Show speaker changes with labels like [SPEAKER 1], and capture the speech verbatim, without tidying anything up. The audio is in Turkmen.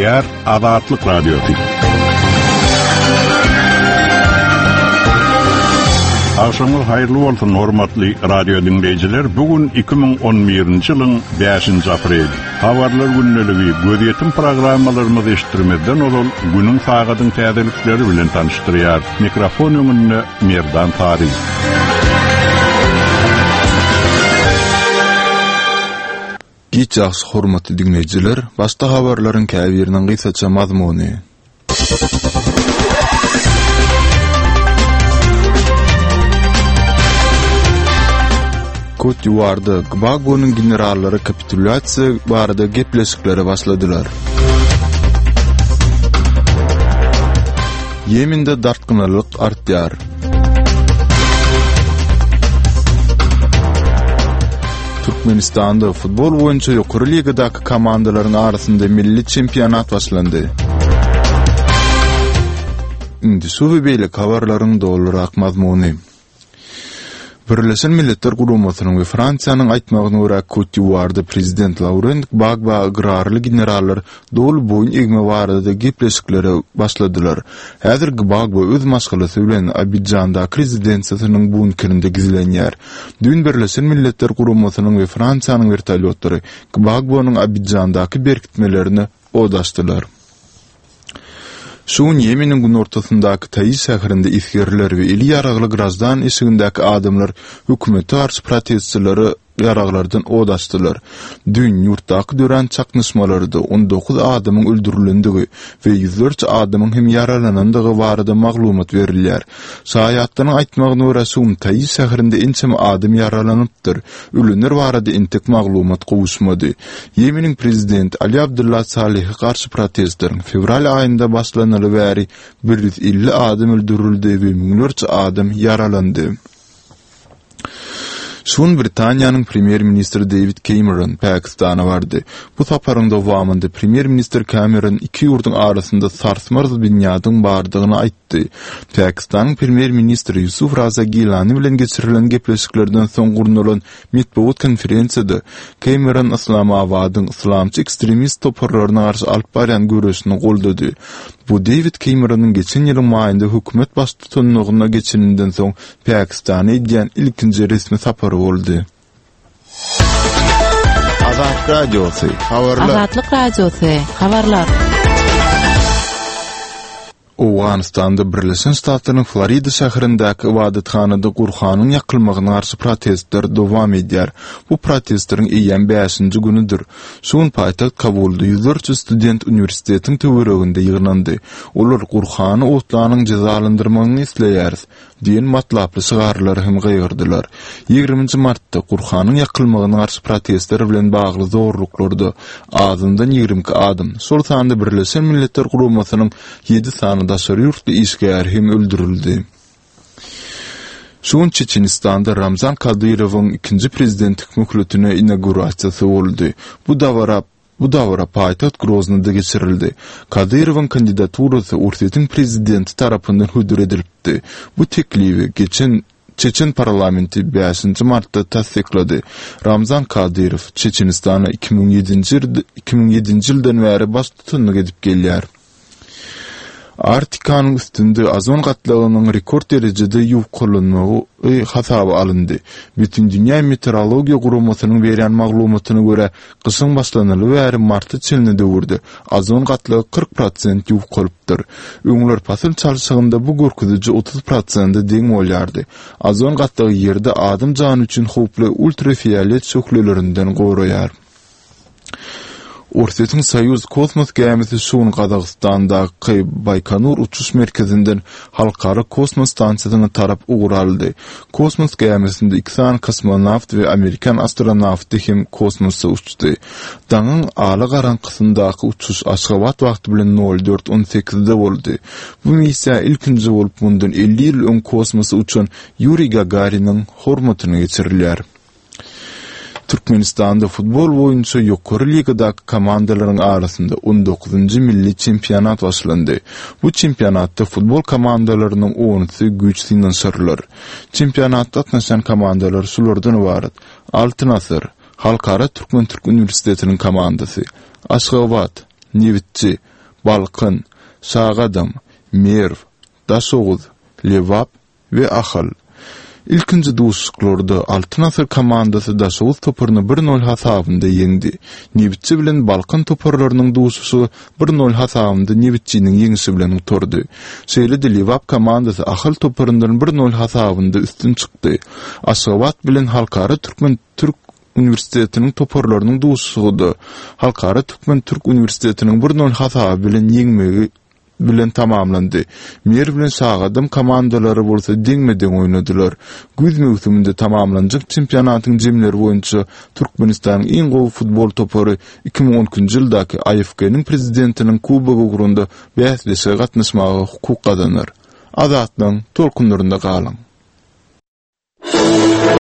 [SPEAKER 1] Diýär Azatlyk Radiosu. Akşamlar hayırlı olsun hormatly radio dinleyijiler. Bugün iki bin on birinji ýylyň beşinji aprel. Habarlar günneligi gözetim programmalarymyzy eşitdirmeden olal günüň sagatyň täzelikleri bilen tanıştyrýar. Mikrofon öňünde Merdan Tari.
[SPEAKER 2] Giçax hormatly dinleyijiler, başda habarlaryň käbiriniň gysgaça mazmuny. Côte d'Ivoire'da Gbagbo'nun generallary kapitulasiýa barada gepleşikleri başladylar. Yeminde dartgynalyk artýar. Türkmenistanda futbol boýunça ýokary ligadaky komandalaryň arasynda milli çempionat başlandy. Indi şu beýle habarlaryň doldurak mazmuny. Birleşen Milletler Guramasynyň we Fransiýanyň aýtmagyna görä Côte d'Ivoire'da prezident Laurent Gbagbo agrarly generallar dol boýun egme barada gepleşikleri başladylar. Häzir Gbagbo öz maşgalasy bilen Abidjanda rezidensiýasynyň bunkerinde gizlenýär. Dün Birleşen Milletler Guramasynyň we Fransiýanyň vertolyotlary Gbagbo'nun Abidjandaky berkitmelerini odaşdylar. Şuň Yemeniň gün ortasyndaky Taýy şäherinde isgerler we eli ýaragly grazdan işigindäki adamlar hökümete garşy protestçilary ýaraglardan odaşdylar. Dün ýurtdaky dören çaknyşmalarda on dokuz adamyň öldürilendigi we ýüzlerçe adamyň hem ýaralanandygy barada maglumat berilýär. Şaýatlaryň aýtmagyna görä şuň Taýy şäherinde ençem adam ýaralanypdyr. Ölenler barada entek maglumat gowuşmady. Yemeniň prezident Ali Abdullah Salih garşy protestlaryň fevral aýynda başlanyly bäri bir yüz elli adam öldürildi we miňlerçe adam ýaralandy. Şun Britaniýanyň premier ministri David Cameron Pakistana bardy. Bu saparyň dowamında premier minister Cameron iki ýurduň arasynda sarsmaz binýadyň bardygyny aýtdy. Pakistanyň premier ministri Yusuf Raza Gilani bilen geçirilen gepleşiklerden soň gurnulan mitbuat konferensiýada Cameron Islamabadyň islamçy ekstremist toparlaryna garşy alyp baran görüşini goldady. Bu David Cameron'ın geçen ýylyň maýynda hökümet baş tutanlygyna geçeninden soň Pakistana edýän ilkinji resmi sapary boldy. Azatlyk Radiosu, habarlar.
[SPEAKER 3] Azatlyk Radiosu, habarlar.
[SPEAKER 2] Awganistanda Birleşen Ştatlaryň Florida şäherindäki ibadathanada Gurhanyň ýakylmagyna garşy protestler dowam edýär. Bu protestlaryň eýen beşinji günidir. Şuň paýtagt Kabulda ýüzlerçe student uniwersitetiň töwereginde ýyglandy. Olar Gurhany otlanyň jazalandyrmagyny isleýär diýen matlaply şygarlary hem gaýyrdylar. ýygrimiňji martda Gurhanyň ýakylmagyna garşy protestler bilen bagly zorluklarda azyndan ýygrimi adam. Şol sanda Birleşen Milletler Guramasynyň ýedi sany daşary ýurtly işgär hem öldürildi. Şuň Çeçenistanda Ramzan Kadyrowyň ikinji prezidentlik möhletine inaugurasiýasy boldy. Bu dawra Bu dawra paýtagt Groznyda geçirildi. Kadyrowyň kandidaturasy Ursiýetiň prezidenti tarapyndan hödür edilipdi. Bu teklibi geçen Çeçen parlamenti beşinji martda tasdiklady. Ramzan Kadyrow Çeçenistana iki bin ýedinji ýyldan bäri baş tutanlyk edip gelýär. Arktikanyň üstünde azon gatlagynyň rekord derejede ýuwqalanmagy hasaba alındy. Bütün dünýä meteorologiýa guramasynyň berýän maglumatyna görä, gyşyň başlanyly bäri martda çelnede wurdy. Azon gatlagy kırk prosent ýuwqalypdyr. Öňler pasyl çalşygynda bu görkeziji otuz prosent deň bolýardy. Azon gatlagy ýerde adam jany üçin howply ultrafiolet şöhlelerinden goraýar. Ursiýetiň Soýuz kosmos gemisi şuň Gazagstandaky Baykonur uçuş merkezinden halkara kosmos stansiýasyna tarap ugraldy. Kosmos gemisinde iki san kosmonawt we Amerikan astronawty hem kosmosa uçdy. Daňyň ala garankysyndaky uçuş Aşgabat wagty bilen nol dört on sekizde boldy. Bu missiýa ilkinji bolup bundan elli ýyl öň kosmosa uçan Yuri Gagarin'in hormatyny geçirilýär. Türkmenistanda futbol boýunça ýokary ligadaky komandalaryň arasynda on dokuzunji milli çempionat başlandy. Bu çempionatda futbol komandalarynyň onyny güç sinanşarlar. Çempionatda gatnaşan komandalar şulardan ibaret: Altınasır, Halkara Türkmen Türk Üniversitetiniň komandasy, Aşgabat, Nevitçi, Balkın, Sağadam, Merv, Dasoğuz, Levap ve Ahal. İlkinci duşuklarda Altın Asır komandası Dasoğuz toparını bir nol hasabında yendi. Nibitçi bilen Balkın toparlarının duşusu bir nol hasabında Nibitçinin yengisi bilen utordu. Şeýle-de Levap komandası Ahal toparından bir nol hasabında üstün çıktı. Aşgabat bilen Halkara Türkmen Türk Üniversitetinin toparlarının duşusudy. Halkara Türkmen Türk Üniversitetinin bir nol hasabı bilen yeňmegi bilen tamamlandy. Mer bilen Sağadam komandalary bolsa deňmeden oýnadylar. Güz mewsüminde tamamlanjak çempionatyň jemleri boýunça Türkmenistanyň iň gowy futbol topary iki ming on üçinji ýyldaky A F K'niň prezidentiniň kubogy ugrunda bäsleşe gatnaşmagy hukuk kazanýar. Azatlyň tolkunlarynda galyň.